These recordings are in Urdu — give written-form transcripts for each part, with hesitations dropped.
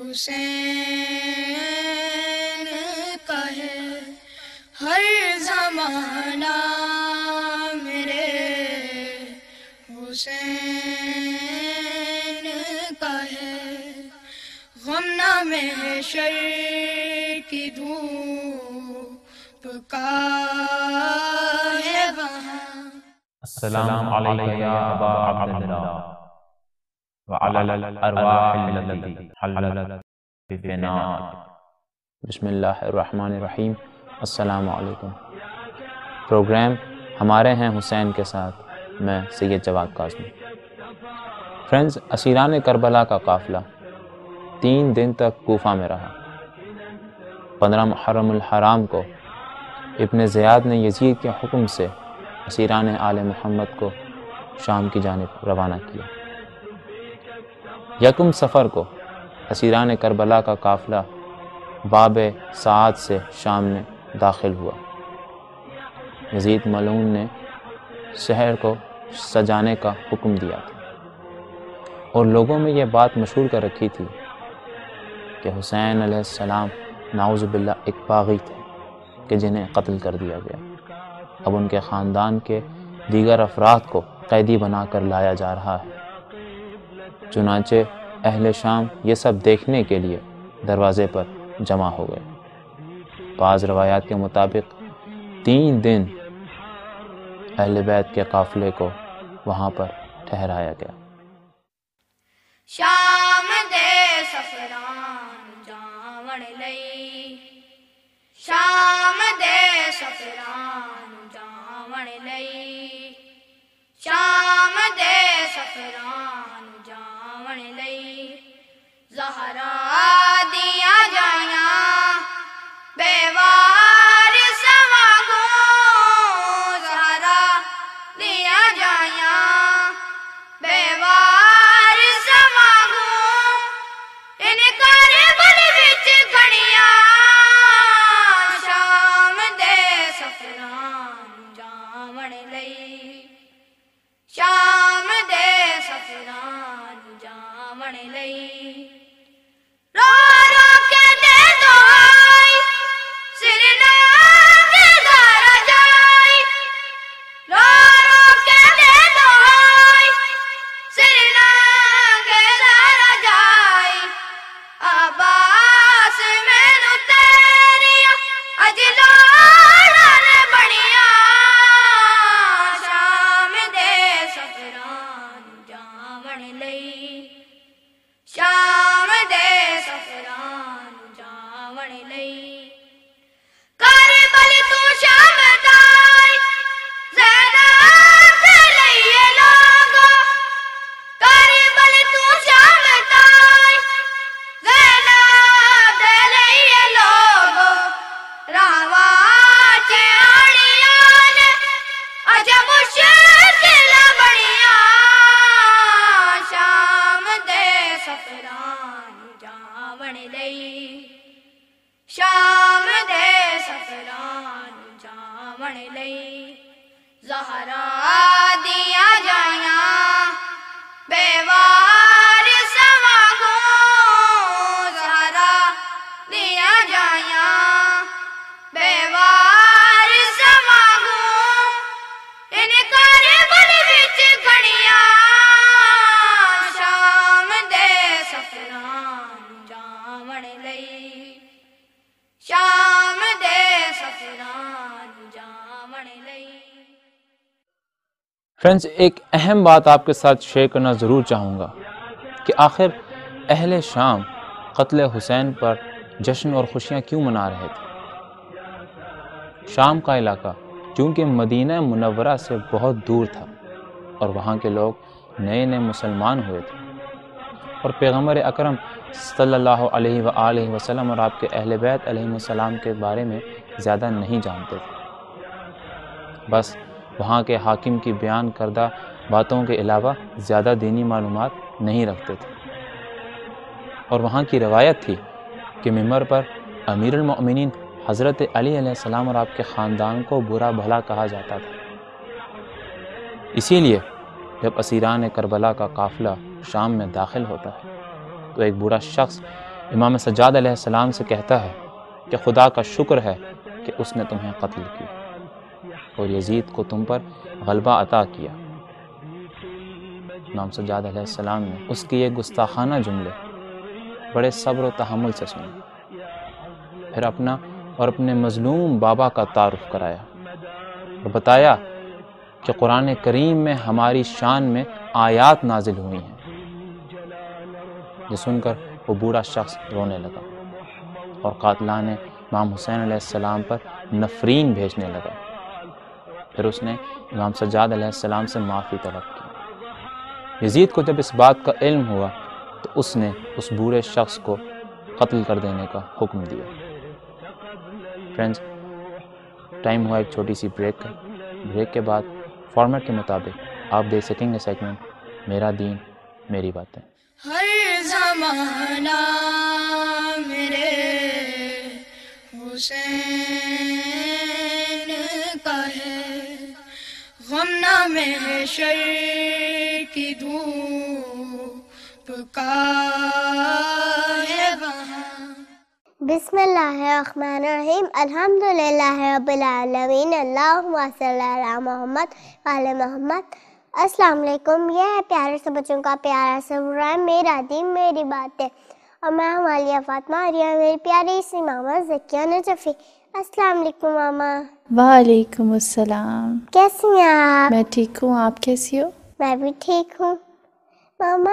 حسین کا ہے ہر زمانہ میرے حسین کا ہے غم نہ محشر کی دھوپ کا ہے وہاں. السلام علیکم یا ابا عبداللہ وعلی الارواح التي حلت بفنائك. بسم اللہ الرحمن الرحیم. السلام علیکم. پروگرام ہمارے ہیں حسین کے ساتھ، میں سید جواد قاسمی. فرینڈز، اسیران کربلا کا قافلہ 3 دن تک کوفہ میں رہا. 15 محرم الحرام کو ابن زیاد نے یزید کے حکم سے اسیران آل محمد کو شام کی جانب روانہ کیا. 1 صفر کو اسیران کربلا کا قافلہ باب سعد سے شام میں داخل ہوا. یزید ملعون نے شہر کو سجانے کا حکم دیا تھا اور لوگوں میں یہ بات مشہور کر رکھی تھی کہ حسین علیہ السلام نعوذ باللہ ایک باغی تھے کہ جنہیں قتل کر دیا گیا. اب ان کے خاندان کے دیگر افراد کو قیدی بنا کر لایا جا رہا ہے. چنانچہ اہل شام یہ سب دیکھنے کے لیے دروازے پر جمع ہو گئے. بعض روایات کے مطابق 3 دن اہل بیت کے قافلے کو وہاں پر ٹھہرایا گیا. شام دے سفران جاون لئی، شام دے سفران جاون لئی، شام دے سفران جاون لئی، زہرا دیا جائیاں بیوار سواگوں، زہرا دیا جائیاں بیوار سواگوں، ان کربل وچ کھڑیاں شام دے سفران جاون لئی، شام دے سفران جاون لئی. رو رو کے دے دعائی سرنا کے دارا جائی، رو رو کے دے دعائی سرنا کے دارا جائی، عباس مینو تیریا اجلان بڑیاں شام دے سفران جاون لئی، شام دے سفران جاون لئی. کربل تو شام دائی زینب دے لئیے لوگو، کربل تو شام دائی زینب دے لئیے لوگو، راواں چے آڑیاں نے اج مشکل بڑیاں شام دے سفران جاون لئی، شام دے سفران جاون لئی، زہرا دیا جائیاں بیوار سواگوں، زہرا دیا جائیاں بیوار سواگوں، ان کربل وچ کھڑیاں شام دے سفران جاون لئی، شام دے سفران جاون لئی. فرینڈز، ایک اہم بات آپ کے ساتھ شیئر کرنا ضرور چاہوں گا کہ آخر اہل شام قتل حسین پر جشن اور خوشیاں کیوں منا رہے تھے. شام کا علاقہ چونکہ مدینہ منورہ سے بہت دور تھا اور وہاں کے لوگ نئے نئے مسلمان ہوئے تھے اور پیغمبر اکرم صلی اللہ علیہ وآلہ وسلم اور آپ کے اہل بیت علیہ السلام کے بارے میں زیادہ نہیں جانتے تھے. بس وہاں کے حاکم کی بیان کردہ باتوں کے علاوہ زیادہ دینی معلومات نہیں رکھتے تھے. اور وہاں کی روایت تھی کہ ممبر پر امیر المؤمنین حضرت علی علیہ السلام اور آپ کے خاندان کو برا بھلا کہا جاتا تھا. اسی لیے جب اسیران کربلا کا قافلہ شام میں داخل ہوتا ہے تو ایک برا شخص امام سجاد علیہ السلام سے کہتا ہے کہ خدا کا شکر ہے کہ اس نے تمہیں قتل کیا اور یزید کو تم پر غلبہ عطا کیا۔ امام سجاد علیہ السلام نے اس کے یہ گستاخانہ جملے بڑے صبر و تحمل سے سنے، پھر اپنا اور اپنے مظلوم بابا کا تعارف کرایا اور بتایا کہ قرآن کریم میں ہماری شان میں آیات نازل ہوئی ہیں۔ یہ سن کر وہ بوڑھا شخص رونے لگا اور قاتلان امام حسین علیہ السلام پر نفرین بھیجنے لگا۔ پھر اس نے امام سجاد علیہ السلام سے معافی طلب کی۔ یزید کو جب اس بات کا علم ہوا تو اس نے اس بوڑھے شخص کو قتل کر دینے کا حکم دیا۔ فرینڈز، ٹائم ہوا ایک چھوٹی سی بریک کا۔ بریک کے بعد فارمیٹ کے مطابق آپ دیکھ سکیں گے سیگمنٹ میرا دین میری باتیں۔ ہر زمانہ میرے حسین کا ہے، غم نہ محشر کی دھوپ کا ہے وہاں۔ بسم اللہ الرحمن الرحیم، الحمدللہ رب العالمین، اللہم صلی علی محمد وعلی محمد۔ السلام علیکم، یہ ہے پیارے سے بچوں کا پیارا سا پروگرام میرا دین میری باتیں، اور میں ہوں عالیہ فاطمہ، اور یہ میری پیاری سی ماما ذکیہ نجفی۔ السلام علیکم ماما۔ وعلیکم السلام۔ کیسی ہیں آپ؟ میں ٹھیک ہوں، آپ کیسی ہو؟ میں بھی ٹھیک ہوں۔ ماما،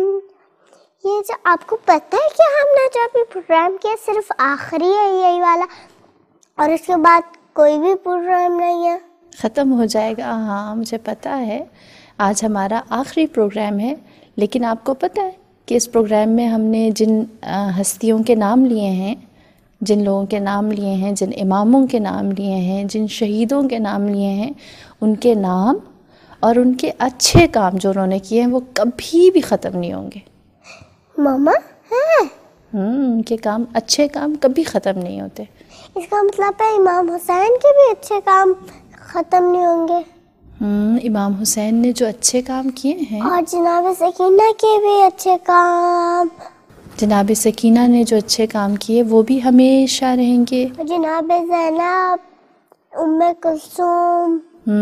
یہ جو آپ کو پتہ ہے کہ ہم نے جو ابھی پروگرام کیا صرف آخری ہے یہی والا، اور اس کے بعد کوئی بھی پروگرام نہیں ہے؟ ختم ہو جائے گا، ہاں مجھے پتہ ہے آج ہمارا آخری پروگرام ہے، لیکن آپ کو پتہ ہے کہ اس پروگرام میں ہم نے جن ہستیوں کے نام لیے ہیں، جن لوگوں کے نام لیے ہیں، جن اماموں کے نام لیے ہیں، جن شہیدوں کے نام لیے ہیں، ان کے نام اور ان کے اچھے کام جو انہوں نے کیے ہیں وہ کبھی بھی ختم نہیں ہوں گے۔ ماما ہے ان کے کام، اچھے کام کبھی ختم نہیں ہوتے۔ اس کا مطلب ہے امام حسین کے بھی اچھے کام ختم نہیں ہوں گے؟ امام حسین نے جو اچھے کام کیے ہیں، اور جناب سکینہ کے بھی اچھے کام، جناب سکینہ نے جو اچھے کام کیے وہ بھی ہمیشہ رہیں گے، اور جناب زینب، ام کلثوم،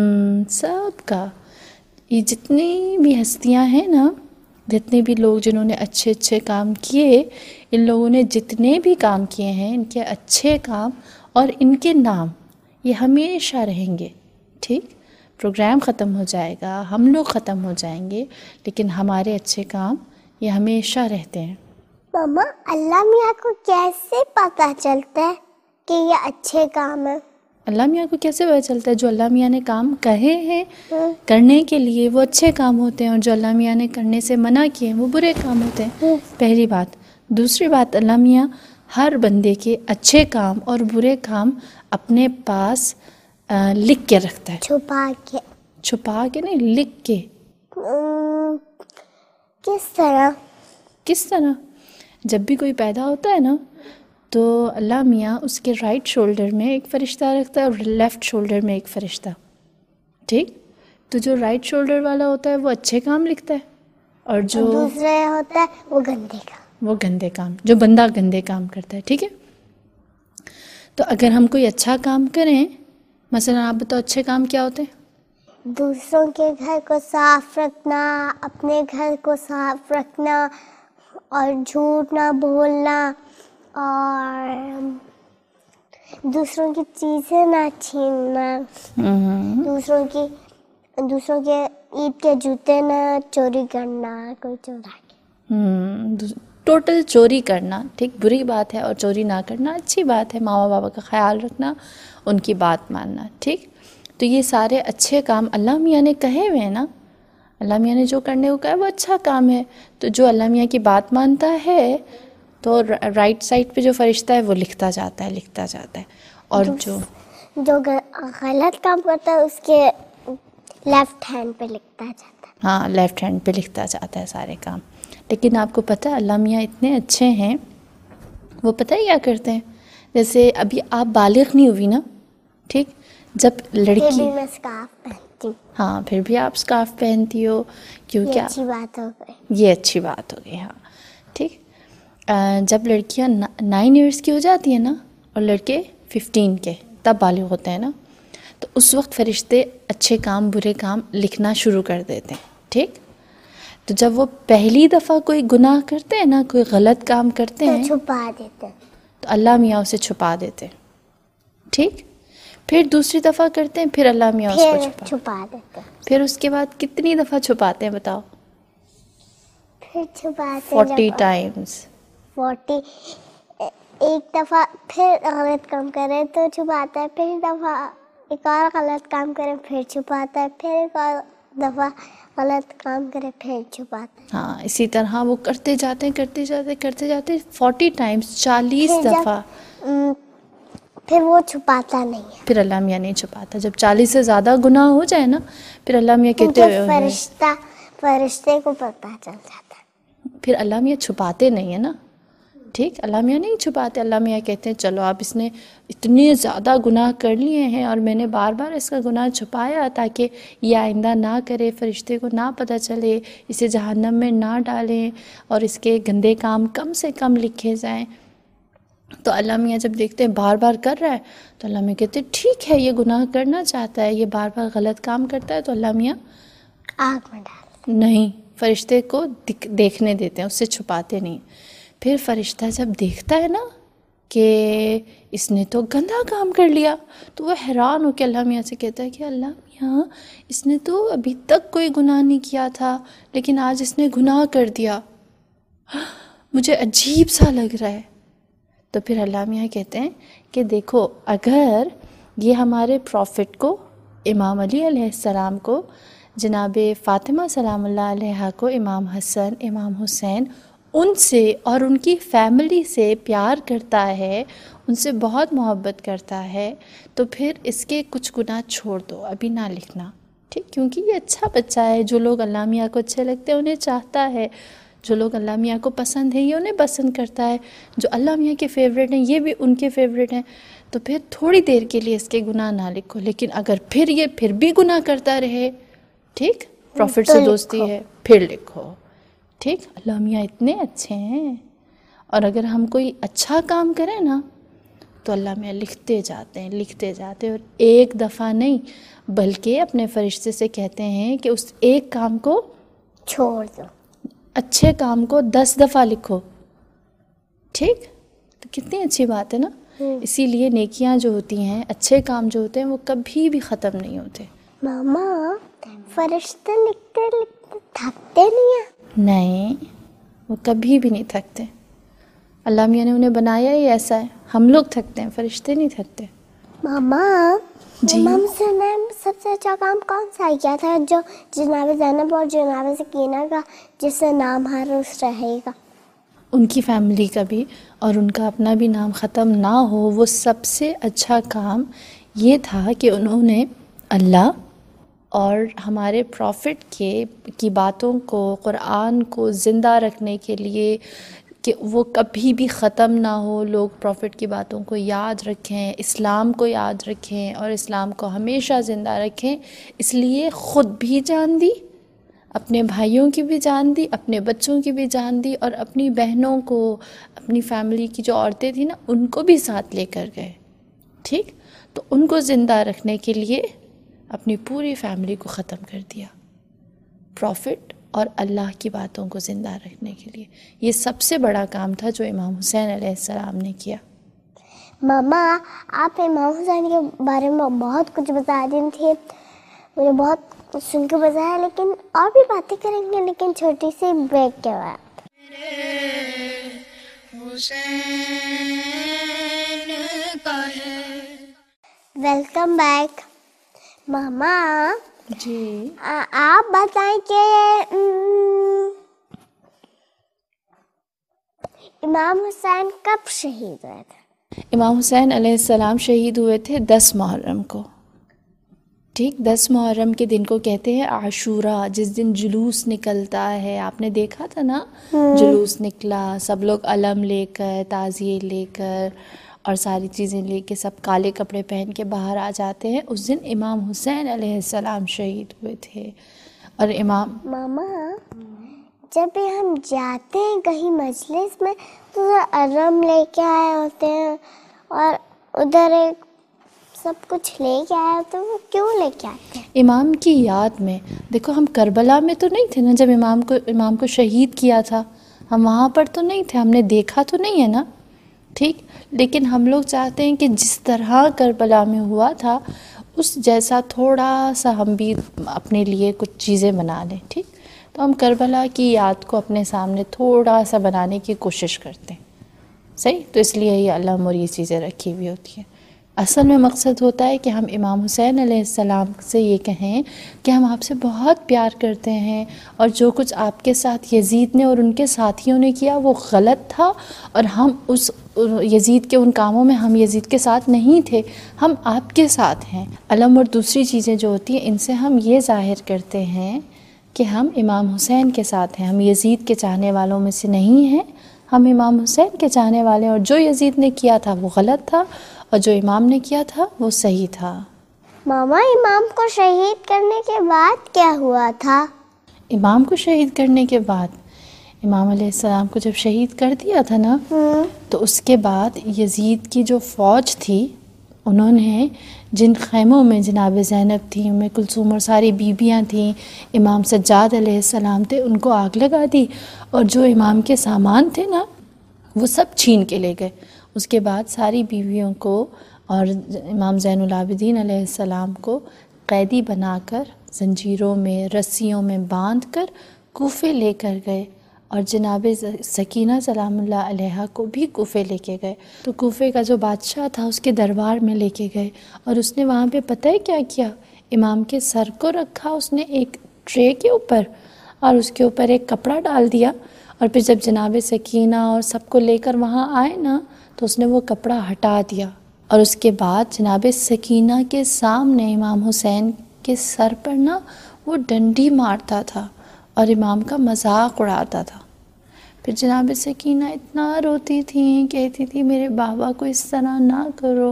سب کا، یہ جتنی بھی ہستیاں ہیں نا، جتنے بھی لوگ جنہوں نے اچھے اچھے کام کیے، ان لوگوں نے جتنے بھی کام کیے ہیں، ان کے اچھے کام اور ان کے نام یہ ہمیشہ رہیں گے۔ ٹھیک، پروگرام ختم ہو جائے گا، ہم لوگ ختم ہو جائیں گے، لیکن ہمارے اچھے کام یہ ہمیشہ رہتے ہیں۔ ماما اللہ میاں کو کیسے پتہ چلتا ہے کہ یہ اچھے کام ہیں؟ اللہ میاں کو کیسے پتہ چلتا ہے؟ جو اللہ میاں نے کام کہے ہیں کرنے کے لیے وہ اچھے کام ہوتے ہیں، اور جو اللہ میاں نے کرنے سے منع کیے ہیں وہ برے کام ہوتے ہیں، پہلی بات۔ دوسری بات، اللہ میاں ہر بندے کے اچھے کام اور برے کام اپنے پاس لکھ کے رکھتا ہے، چھپا کے نہیں، لکھ کے۔ کس طرح؟ جب بھی کوئی پیدا ہوتا ہے نا تو اللہ میاں اس کے رائٹ شولڈر میں ایک فرشتہ رکھتا ہے اور لیفٹ شولڈر میں ایک فرشتہ، ٹھیک؟ تو جو رائٹ شولڈر والا ہوتا ہے وہ اچھے کام لکھتا ہے، اور جو دوسرا ہوتا ہے وہ گندے کام، جو بندہ گندے کام کرتا ہے، ٹھیک ہے؟ تو اگر ہم کوئی اچھا کام کریں، مثلا آپ بتاؤ اچھے کام کیا ہوتے ہیں؟ دوسروں کے گھر کو صاف رکھنا، اپنے گھر کو صاف رکھنا، اور جھوٹ نہ بولنا، اور دوسروں کی چیزیں نہ چھیننا، دوسروں کے عید کے جوتے نہ چوری کرنا، کوئی چورا کے ٹوٹل چوری کرنا ٹھیک بری بات ہے، اور چوری نہ کرنا اچھی بات ہے، ماں بابا کا خیال رکھنا، ان کی بات ماننا، ٹھیک؟ تو یہ سارے اچھے کام اللہ میاں نے کہے ہوئے ہیں نا، اللہ میاں نے جو کرنے کو کہا ہے وہ اچھا کام ہے۔ تو جو اللہ میاں کی بات مانتا ہے تو رائٹ سائڈ پہ جو فرشتہ ہے وہ لکھتا جاتا ہے، اور جو غلط کام کرتا ہے اس کے لیفٹ ہینڈ پہ لکھتا جاتا ہے۔ ہاں، لیفٹ ہینڈ پہ لکھتا جاتا ہے سارے کام۔ لیکن آپ کو پتہ ہے اللہ میاں اتنے اچھے ہیں، وہ پتہ ہے کیا کرتے ہیں؟ جیسے ابھی آپ بالغ نہیں ہوئی نا، ٹھیک؟ جب لڑکی، میں سکارف پہنتی ہوں، ہاں پھر بھی آپ سکارف پہنتی ہو، کیونکہ اچھی بات ہو گئی، یہ اچھی بات ہو گئی، ہاں ٹھیک۔ جب لڑکیاں 9 ایئرس کی ہو جاتی ہیں نا اور لڑکے 15 کے تب بالغ ہوتے ہیں نا، تو اس وقت فرشتے اچھے کام برے کام لکھنا شروع کر دیتے ہیں. ٹھیک، تو جب وہ پہلی دفعہ کوئی گناہ کرتے ہیں نا، کوئی غلط کام کرتے ہیں، چھپا دیتے، تو اللہ میاں اسے چھپا دیتے ہیں. ٹھیک، پھر دوسری دفعہ کرتے ہیں، پھر اللہ میاں اس کو چھپا دیتے، پھر اس کے بعد کتنی دفعہ چھپاتے ہیں بتاؤ؟ پھر چھپاتے 40 ٹائمز. 40. ایک دفعہ پھر غلط کام کرے تو چھپاتا ہے، پھر دفعہ ایک اور غلط کام کرے پھر چھپاتا ہے، پھر ایک اور دفعہ غلط کام کرے پھر چھپاتا ہے. ہاں، اسی طرح وہ کرتے جاتے 40 ٹائمز، 40 دفعہ. پھر وہ چھپاتا نہیں ہے، پھر اللہ میاں نہیں چھپاتا. جب 40 سے زیادہ گناہ ہو جائے نا، پھر اللہ میاں کہتے ہیں فرشتے کو پتہ چل جاتا ہے، پھر اللہ میاں چھپاتے نہیں ہیں نا. ٹھیک، اللہ میاں نہیں چھپاتے. اللہ میاں کہتے ہیں چلو اب اس نے اتنے زیادہ گناہ کر لیے ہیں اور میں نے بار بار اس کا گناہ چھپایا تاکہ یہ آئندہ نہ کرے، فرشتے کو نہ پتہ چلے، اسے جہنم میں نہ ڈالیں اور اس کے گندے کام کم سے کم لکھے جائیں. تو اللہ میاں جب دیکھتے ہیں بار بار کر رہا ہے تو اللہ میاں کہتے ہیں ٹھیک ہے، یہ گناہ کرنا چاہتا ہے، یہ بار بار غلط کام کرتا ہے، تو اللہ میاں آگ میں ڈال نہیں، فرشتے کو دیکھنے دیتے ہیں، اس سے چھپاتے نہیں. پھر فرشتہ جب دیکھتا ہے نا کہ اس نے تو گندا کام کر لیا، تو وہ حیران ہو کے اللہ میاں سے کہتا ہے کہ اللہ میاں اس نے تو ابھی تک کوئی گناہ نہیں کیا تھا لیکن آج اس نے گناہ کر دیا، مجھے عجیب سا لگ رہا ہے. تو پھر اللہ میاں کہتے ہیں کہ دیکھو، اگر یہ ہمارے پروفٹ کو، امام علی علیہ السلام کو، جناب فاطمہ سلام اللہ علیہ کو، امام حسن، امام حسین، ان سے اور ان کی فیملی سے پیار کرتا ہے، ان سے بہت محبت کرتا ہے، تو پھر اس کے کچھ گناہ چھوڑ دو، ابھی نہ لکھنا. ٹھیک، کیونکہ یہ اچھا بچہ ہے، جو لوگ اللہ میاں کو اچھے لگتے ہیں انہیں چاہتا ہے، جو لوگ اللہ میاں کو پسند ہے یہ انہیں پسند کرتا ہے، جو اللہ میاں کے فیوریٹ ہیں یہ بھی ان کے فیوریٹ ہیں. تو پھر تھوڑی دیر کے لیے اس کے گناہ نہ لکھو، لیکن اگر پھر یہ پھر بھی گناہ کرتا رہے، ٹھیک، پروفٹ سے دوستی ہے، پھر لکھو. ٹھیک، اللہ میاں اتنے اچھے ہیں. اور اگر ہم کوئی اچھا کام کریں نا تو اللہ میاں لکھتے جاتے ہیں، اور ایک دفعہ نہیں بلکہ اپنے فرشتے سے کہتے ہیں کہ اس ایک کام کو چھوڑ دو، اچھے کام کو 10 دفعہ لکھو. ٹھیک، تو کتنی اچھی بات ہے نا. اسی لیے نیکیاں جو ہوتی ہیں، اچھے کام جو ہوتے ہیں، وہ کبھی بھی ختم نہیں ہوتے. ماما فرشتے لکھتے لکھتے تھکتے نہیں ہیں؟ نہیں، وہ کبھی بھی نہیں تھکتے. اللہ میاں نے انہیں بنایا ہی ایسا ہے. ہم لوگ تھکتے ہیں، فرشتے نہیں تھکتے. ماما جی، امام حسین نے سب سے اچھا کام کون سا کیا تھا جو جناب زینب اور جناب سکینہ کا جس سے نام ہر روز رہے گا؟ ان کی فیملی کا بھی اور ان کا اپنا بھی نام ختم نہ ہو. وہ سب سے اچھا کام یہ تھا کہ انہوں نے اللہ اور ہمارے پروفٹ کی باتوں کو، قرآن کو زندہ رکھنے کے لیے کہ وہ کبھی بھی ختم نہ ہو، لوگ پروفٹ کی باتوں کو یاد رکھیں، اسلام کو یاد رکھیں اور اسلام کو ہمیشہ زندہ رکھیں. اس لیے خود بھی جان دی، اپنے بھائیوں کی بھی جان دی، اپنے بچوں کی بھی جان دی، اور اپنی بہنوں کو، اپنی فیملی کی جو عورتیں تھیں نا ان کو بھی ساتھ لے کر گئے. ٹھیک، تو ان کو زندہ رکھنے کے لیے اپنی پوری فیملی کو ختم کر دیا. پروفٹ اور اللہ کی باتوں کو زندہ رکھنے کے لیے یہ سب سے بڑا کام تھا جو امام حسین علیہ السلام نے کیا. ماما آپ امام حسین کے بارے میں بہت کچھ بتا دی تھی، مجھے بہت سن کے مزہ آیا، لیکن اور بھی باتیں کریں گے لیکن چھوٹی سی بریک کے بعد. Welcome back. ماما جی، آپ بتائیں کہ امام حسین کب شہید ہوئے تھے؟ امام حسین علیہ السلام شہید ہوئے تھے 10 محرم کو. ٹھیک، 10 محرم کے دن کو کہتے ہیں عاشورہ، جس دن جلوس نکلتا ہے. آپ نے دیکھا تھا نا، جلوس نکلا، سب لوگ علم لے کر، تعزیے لے کر اور ساری چیزیں لے کے سب کالے کپڑے پہن کے باہر آ جاتے ہیں. اس دن امام حسین علیہ السلام شہید ہوئے تھے. اور امام ماما جب بھی ہم جاتے ہیں کہیں مجلس میں تو ارم لے کے آئے ہوتے ہیں اور ادھر ایک سب کچھ لے کے آئے ہوتے ہیں. وہ کیوں لے کے آتے ہیں؟ امام کی یاد میں. دیکھو ہم کربلا میں تو نہیں تھے نا جب امام کو شہید کیا تھا، ہم وہاں پر تو نہیں تھے، ہم نے دیکھا تو نہیں ہے نا، ٹھیک. لیکن ہم لوگ چاہتے ہیں کہ جس طرح کربلا میں ہوا تھا اس جیسا تھوڑا سا ہم بھی اپنے لیے کچھ چیزیں بنا لیں، ٹھیک. تو ہم کربلا کی یاد کو اپنے سامنے تھوڑا سا بنانے کی کوشش کرتے ہیں، صحیح. تو اس لیے یہ علم اور یہ چیزیں رکھی ہوئی ہوتی ہیں. اصل میں مقصد ہوتا ہے کہ ہم امام حسین علیہ السلام سے یہ کہیں کہ ہم آپ سے بہت پیار کرتے ہیں، اور جو کچھ آپ کے ساتھ یزید نے اور ان کے ساتھیوں نے کیا وہ غلط تھا، اور ہم اس یزید کے ان کاموں میں ہم یزید کے ساتھ نہیں تھے، ہم آپ کے ساتھ ہیں. علم اور دوسری چیزیں جو ہوتی ہیں ان سے ہم یہ ظاہر کرتے ہیں کہ ہم امام حسین کے ساتھ ہیں، ہم یزید کے چاہنے والوں میں سے نہیں ہیں، ہم امام حسین کے چاہنے والے ہیں، اور جو یزید نے کیا تھا وہ غلط تھا اور جو امام نے کیا تھا وہ صحیح تھا. ماما امام کو شہید کرنے کے بعد کیا ہوا تھا؟ امام کو شہید کرنے کے بعد امام علیہ السلام کو جب شہید کر دیا تھا نا تو اس کے بعد یزید کی جو فوج تھی انہوں نے جن خیموں میں جناب زینب تھیں، ام کلثوم اور ساری بیویاں تھیں، امام سجاد علیہ السلام تھے، ان کو آگ لگا دی، اور جو امام کے سامان تھے نا وہ سب چھین کے لے گئے. اس کے بعد ساری بیویوں کو اور امام زین العابدین علیہ السلام کو قیدی بنا کر زنجیروں میں رسیوں میں باندھ کر کوفے لے کر گئے، اور جناب سکینہ سلام اللہ علیہا کو بھی کوفے لے کے گئے. تو کوفے کا جو بادشاہ تھا اس کے دربار میں لے کے گئے، اور اس نے وہاں پہ پتہ ہے کیا کیا؟ امام کے سر کو رکھا اس نے ایک ٹرے کے اوپر، اور اس کے اوپر ایک کپڑا ڈال دیا، اور پھر جب جناب سکینہ اور سب کو لے کر وہاں آئے نا تو اس نے وہ کپڑا ہٹا دیا، اور اس کے بعد جناب سکینہ کے سامنے امام حسین کے سر پر نا وہ ڈنڈی مارتا تھا اور امام کا مذاق اڑاتا تھا. پھر جناب سکینہ اتنا روتی تھیں، کہتی تھی میرے بابا کو اس طرح نہ کرو.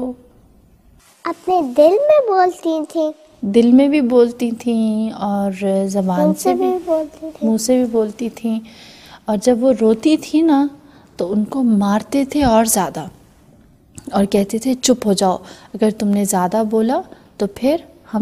اپنے دل میں بولتی تھیں؟ دل میں بھی بولتی تھیں اور زبان سے بھی بولتی تھیں، منہ سے بھی بولتی تھیں. اور جب وہ روتی تھی نا تو ان کو مارتے تھے اور زیادہ، اور کہتے تھے چپ ہو جاؤ، اگر تم نے زیادہ بولا تو پھر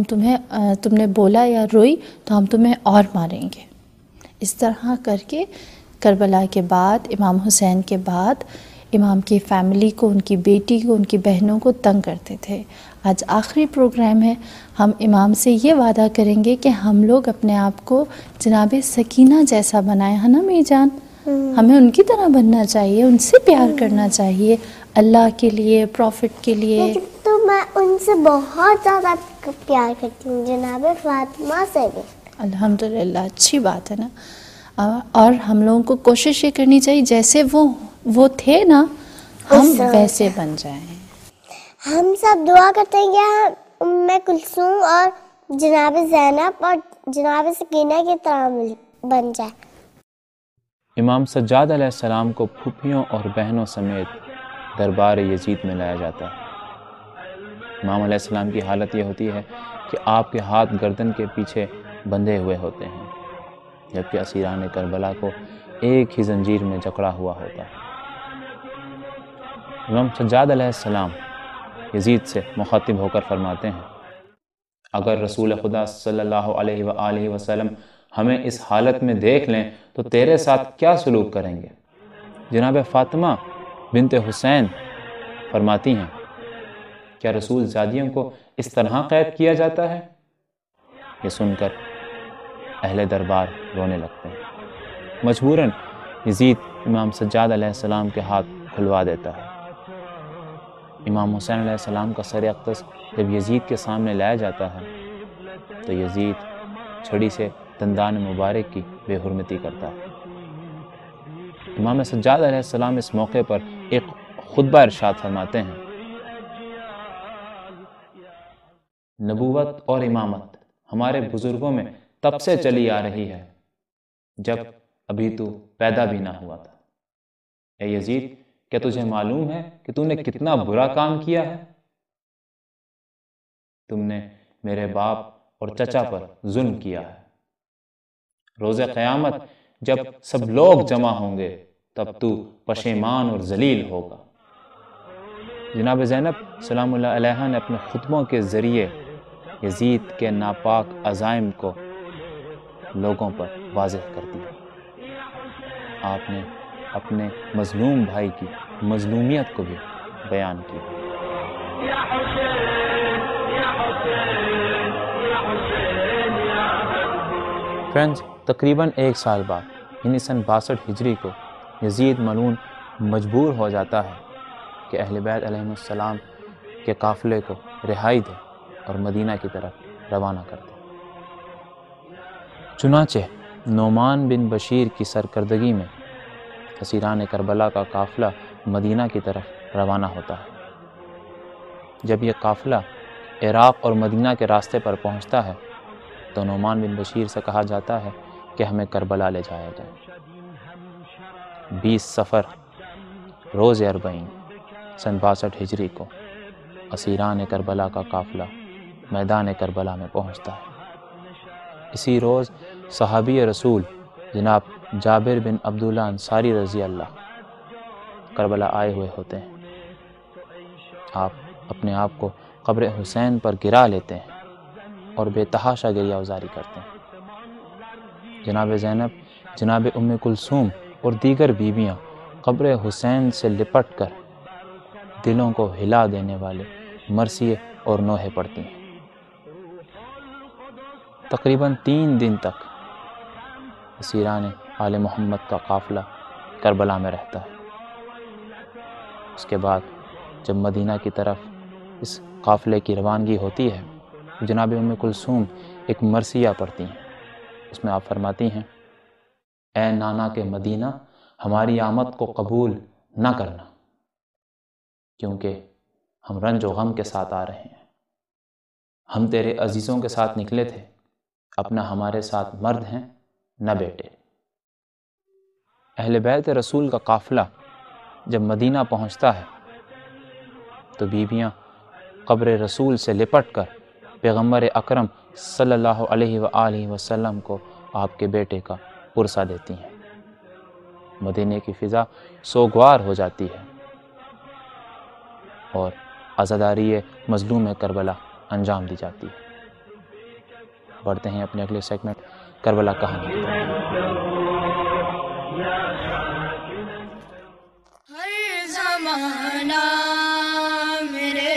تم نے بولا یا روئی تو ہم تمہیں اور ماریں گے. اس طرح کر کے کربلا کے بعد امام حسین کے بعد امام کی فیملی کو، ان کی بیٹی کو، ان کی بہنوں کو تنگ کرتے تھے. آج آخری پروگرام ہے، ہم امام سے یہ وعدہ کریں گے کہ ہم لوگ اپنے آپ کو جناب سکینہ جیسا بنائیں، ہے نا میری جان؟ ہمیں ان کی طرح بننا چاہیے، ان سے پیار کرنا چاہیے، اللہ کے لیے، پروفٹ کے لیے. لیکن تو میں ان سے بہت زیادہ پیار کرتی ہوں، جناب فاطمہ سے بھی. الحمدللہ، اچھی بات ہے نا. اور ہم لوگوں کو کوشش یہ کرنی چاہیے جیسے وہ تھے نا ہم ویسے بن جائیں. ہم سب دعا کرتے ہیں کہ ہم ام کلثوم اور جناب زینب اور جناب سکینہ کی طرح بن جائے. امام سجاد علیہ السلام کو پھوپھیوں اور بہنوں سمیت دربار یزید میں لایا جاتا ہے. امام علیہ السلام کی حالت یہ ہوتی ہے کہ آپ کے ہاتھ گردن کے پیچھے بندھے ہوئے ہوتے ہیں، جبکہ اسیران کربلا کو ایک ہی زنجیر میں جکڑا ہوا ہوتا ہے. امام سجاد علیہ السلام یزید سے مخاطب ہو کر فرماتے ہیں، اگر رسول خدا صلی اللہ علیہ وآلہ وسلم ہمیں اس حالت میں دیکھ لیں تو تیرے ساتھ کیا سلوک کریں گے؟ جناب فاطمہ بنت حسین فرماتی ہیں، کیا رسول زادیوں کو اس طرح قید کیا جاتا ہے؟ یہ سن کر اہل دربار رونے لگتے ہیں. مجبوراً یزید امام سجاد علیہ السلام کے ہاتھ کھلوا دیتا ہے. امام حسین علیہ السلام کا سر اقدس جب یزید کے سامنے لایا جاتا ہے تو یزید چھڑی سے دندان مبارک کی بے حرمتی کرتا ہے. امام سجاد علیہ السلام اس موقع پر ایک خطبہ ارشاد فرماتے ہیں، نبوت اور امامت ہمارے بزرگوں میں تب سے چلی آ رہی ہے جب ابھی تو پیدا بھی نہ ہوا تھا. اے یزید، کیا تجھے معلوم ہے کہ تو نے کتنا برا کام کیا ہے؟ تم نے میرے باپ اور چچا پر ظلم کیا ہے. روز قیامت جب سب لوگ جمع ہوں گے تب تو پشیمان اور ذلیل ہوگا۔ جناب زینب سلام اللہ علیہ نے اپنے خطبوں کے ذریعے یزید کے ناپاک عزائم کو لوگوں پر واضح کر دیا۔ آپ نے اپنے مظلوم بھائی کی مظلومیت کو بھی بیان کیا۔ فرینڈز، تقریباً 1 سال بعد یعنی سن 62 ہجری کو یزید ملعون مجبور ہو جاتا ہے کہ اہل بیت علیہم السلام کے قافلے کو رہائی دے اور مدینہ کی طرف روانہ کر دے۔ چنانچہ نعمان بن بشیر کی سرکردگی میں اسیران کربلا کا قافلہ مدینہ کی طرف روانہ ہوتا ہے۔ جب یہ قافلہ عراق اور مدینہ کے راستے پر پہنچتا ہے تو نعمان بن بشیر سے کہا جاتا ہے کہ ہمیں کربلا لے جایا جائے۔ 20 صفر روز اربعین سن 62 ہجری کو اسیران کربلا کا قافلہ میدان کربلا میں پہنچتا ہے۔ اسی روز صحابی رسول جناب جابر بن عبداللہ انصاری رضی اللہ کربلا آئے ہوئے ہوتے ہیں۔ آپ اپنے آپ کو قبر حسین پر گرا لیتے ہیں اور بے تحاشا گریہ گزاری کرتے ہیں۔ جناب زینب، جناب ام کلثوم اور دیگر بیویاں قبر حسین سے لپٹ کر دلوں کو ہلا دینے والے مرثیے اور نوحے پڑھتی ہیں۔ تقریباً 3 دن تک اسیران آل محمد کا قافلہ کربلا میں رہتا ہے۔ اس کے بعد جب مدینہ کی طرف اس قافلے کی روانگی ہوتی ہے، جناب ام کلثوم ایک مرثیہ پڑھتی ہیں۔ اس میں آپ فرماتی ہیں، اے نانا کے مدینہ، ہماری آمد کو قبول نہ کرنا، کیونکہ ہم رنج و غم کے ساتھ آ رہے ہیں۔ ہم تیرے عزیزوں کے ساتھ نکلے تھے، اپنا ہمارے ساتھ مرد ہیں نہ بیٹے۔ اہل بیت رسول کا قافلہ جب مدینہ پہنچتا ہے تو بیویاں قبر رسول سے لپٹ کر پیغمبر اکرم صلی اللہ علیہ وآلہ وسلم کو آپ کے بیٹے کا پرسہ دیتی ہیں۔ مدینے کی فضا سوگوار ہو جاتی ہے اور عزاداری مظلوم کربلا انجام دی جاتی ہے۔ بڑھتے ہیں اپنے اگلے سیگمنٹ کربلا کہانی کی طرف۔ ہر زمانہ میرے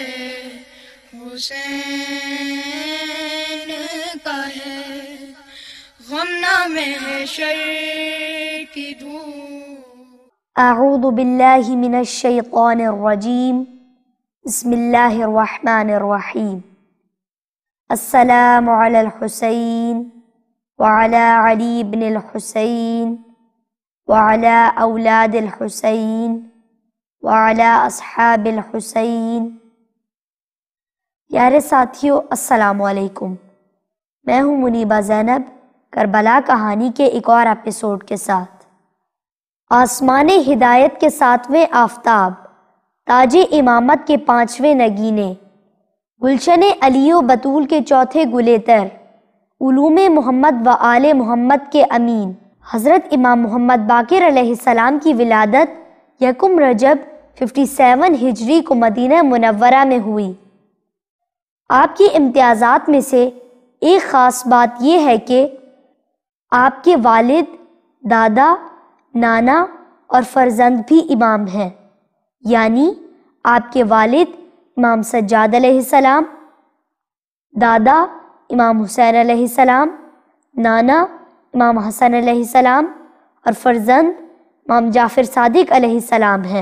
حسین کا ہے، غم نام حشر کی دھوپ۔ اعوذ باللہ من الشیطان الرجیم، بسم اللہ الرحمن الرحیم۔ السلام علی الحسین وعلی علی بن الحسین وعلی اولاد الحسین وعلی اصحاب الحسین۔ پیارے ساتھیو، السلام علیکم۔ میں ہوں منیبہ زینب، کربلا کہانی کے ایک اور ایپیسوڈ کے ساتھ۔ آسمان ہدایت کے 7ویں آفتاب، تاج امامت کے 5ویں نگینے، گلشن علی و بطول کے 4تھے گلیتر، علوم محمد و آل محمد کے امین، حضرت امام محمد باقر علیہ السلام کی ولادت 1 رجب 57 ہجری کو مدینہ منورہ میں ہوئی۔ آپ کی امتیازات میں سے ایک خاص بات یہ ہے کہ آپ کے والد، دادا، نانا اور فرزند بھی امام ہیں، یعنی آپ کے والد امام سجاد علیہ السلام، دادا امام حسین علیہ السلام، نانا امام حسن علیہ السلام اور فرزند امام جعفر صادق علیہ السلام ہیں۔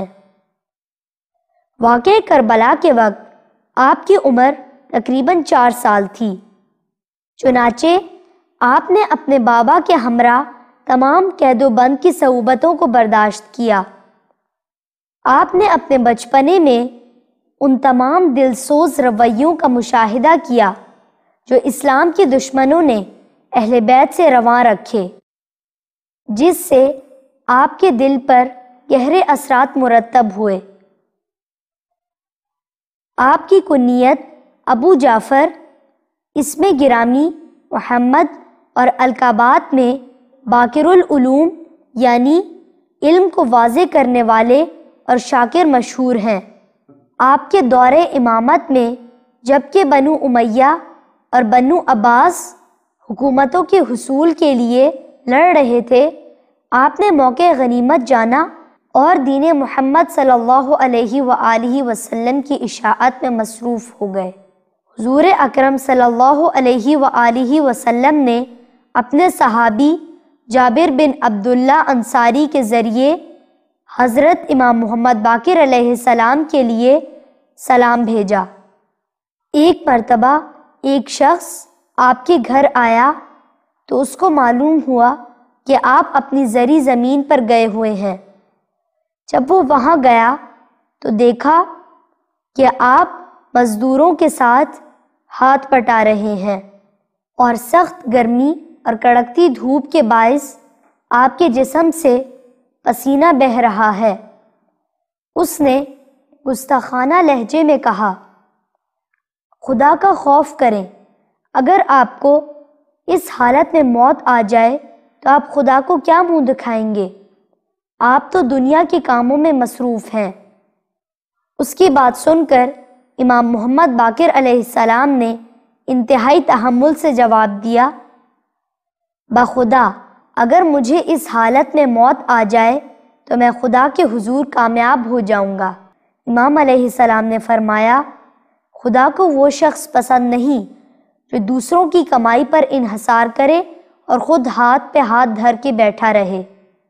واقعہ کربلا کے وقت آپ کی عمر تقریباً 4 سال تھی۔ چنانچہ آپ نے اپنے بابا کے ہمراہ تمام قید و بند کی صعوبتوں کو برداشت کیا۔ آپ نے اپنے بچپنے میں ان تمام دل سوز رویوں کا مشاہدہ کیا جو اسلام کے دشمنوں نے اہل بیت سے رواں رکھے، جس سے آپ کے دل پر گہرے اثرات مرتب ہوئے۔ آپ کی کنیت ابو جعفر، اسم گرامی محمد اور القابات میں باقر العلوم یعنی علم کو واضح کرنے والے اور شاکر مشہور ہیں۔ آپ کے دور امامت میں جبکہ بنو امیہ اور بنو عباس حکومتوں کے حصول کے لیے لڑ رہے تھے، آپ نے موقع غنیمت جانا اور دین محمد صلی اللہ علیہ وآلہ وسلم کی اشاعت میں مصروف ہو گئے۔ حضور اکرم صلی اللہ علیہ وآلہ وسلم نے اپنے صحابی جابر بن عبداللہ انصاری کے ذریعے حضرت امام محمد باقر علیہ السلام کے لیے سلام بھیجا۔ ایک مرتبہ ایک شخص آپ کے گھر آیا تو اس کو معلوم ہوا کہ آپ اپنی زرعی زمین پر گئے ہوئے ہیں۔ جب وہ وہاں گیا تو دیکھا کہ آپ مزدوروں کے ساتھ ہاتھ پٹا رہے ہیں اور سخت گرمی اور کڑکتی دھوپ کے باعث آپ کے جسم سے پسینہ بہہ رہا ہے۔ اس نے گستاخانہ لہجے میں کہا، خدا کا خوف کریں، اگر آپ کو اس حالت میں موت آ جائے تو آپ خدا کو کیا منہ دکھائیں گے؟ آپ تو دنیا کے کاموں میں مصروف ہیں۔ اس کی بات سن کر امام محمد باقر علیہ السلام نے انتہائی تحمل سے جواب دیا، بخدا اگر مجھے اس حالت میں موت آ جائے تو میں خدا کے حضور کامیاب ہو جاؤں گا۔ امام علیہ السلام نے فرمایا، خدا کو وہ شخص پسند نہیں جو دوسروں کی کمائی پر انحصار کرے اور خود ہاتھ پہ ہاتھ دھر کے بیٹھا رہے۔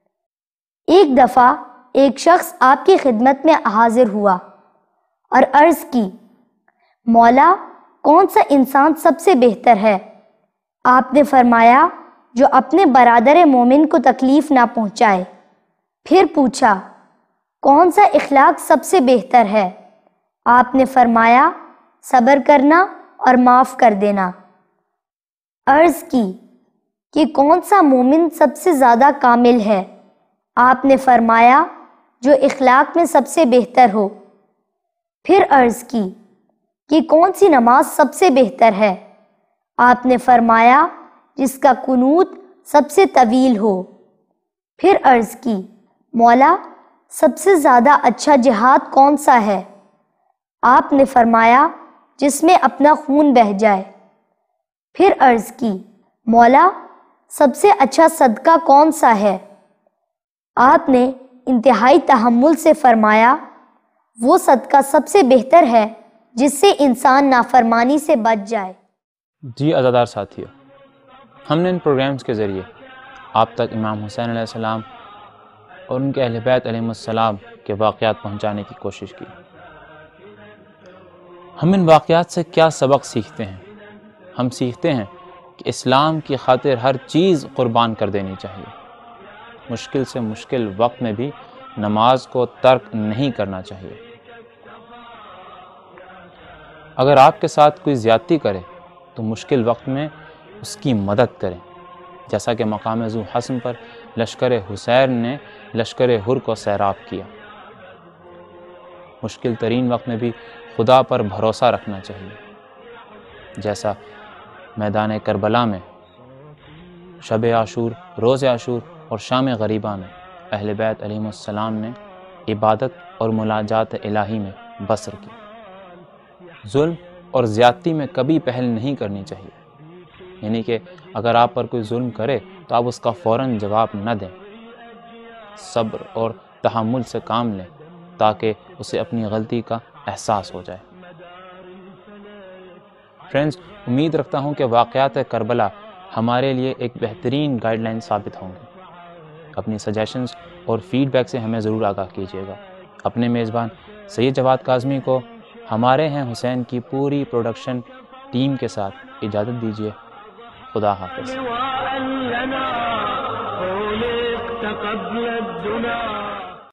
ایک دفعہ ایک شخص آپ کی خدمت میں حاضر ہوا اور عرض کی، مولا کون سا انسان سب سے بہتر ہے؟ آپ نے فرمایا، جو اپنے برادر مومن کو تکلیف نہ پہنچائے۔ پھر پوچھا، کون سا اخلاق سب سے بہتر ہے؟ آپ نے فرمایا، صبر کرنا اور معاف کر دینا۔ عرض کی کہ کون سا مومن سب سے زیادہ کامل ہے؟ آپ نے فرمایا، جو اخلاق میں سب سے بہتر ہو۔ پھر عرض کی کہ کون سی نماز سب سے بہتر ہے؟ آپ نے فرمایا، جس کا قنوت سب سے طویل ہو۔ پھر عرض کی، مولا سب سے زیادہ اچھا جہاد کون سا ہے؟ آپ نے فرمایا، جس میں اپنا خون بہہ جائے۔ پھر عرض کی، مولا سب سے اچھا صدقہ کون سا ہے؟ آپ نے انتہائی تحمل سے فرمایا، وہ صدقہ سب سے بہتر ہے جس سے انسان نافرمانی سے بچ جائے۔ جی عزادار ساتھیو، ہم نے ان پروگرامز کے ذریعے آپ تک امام حسین علیہ السلام اور ان کے اہل بیت علیہ السلام کے واقعات پہنچانے کی کوشش کی۔ ہم ان واقعات سے کیا سبق سیکھتے ہیں؟ ہم سیکھتے ہیں کہ اسلام کی خاطر ہر چیز قربان کر دینی چاہیے۔ مشکل سے مشکل وقت میں بھی نماز کو ترک نہیں کرنا چاہیے۔ اگر آپ کے ساتھ کوئی زیادتی کرے تو مشکل وقت میں اس کی مدد کریں، جیسا کہ مقام ذو حسن پر لشکر حسین نے لشکر حر کو سیراب کیا۔ مشکل ترین وقت میں بھی خدا پر بھروسہ رکھنا چاہیے، جیسا میدان کربلا میں شب عاشور، روز عاشور اور شام غریبہ میں اہل بیت علیہ السلام نے عبادت اور مناجات الہی میں بسر کی۔ ظلم اور زیادتی میں کبھی پہل نہیں کرنی چاہیے، یعنی کہ اگر آپ پر کوئی ظلم کرے تو آپ اس کا فوراً جواب نہ دیں، صبر اور تحمل سے کام لیں تاکہ اسے اپنی غلطی کا احساس ہو جائے۔ فرینڈز، امید رکھتا ہوں کہ واقعات کربلا ہمارے لیے ایک بہترین گائیڈ لائن ثابت ہوں گے۔ اپنی سجیشنز اور فیڈ بیک سے ہمیں ضرور آگاہ کیجیے گا۔ اپنے میزبان سید جواد کاظمی کو ہمارے ہیں حسین کی پوری پروڈکشن ٹیم کے ساتھ اجازت دیجیے۔ خدا حافظ۔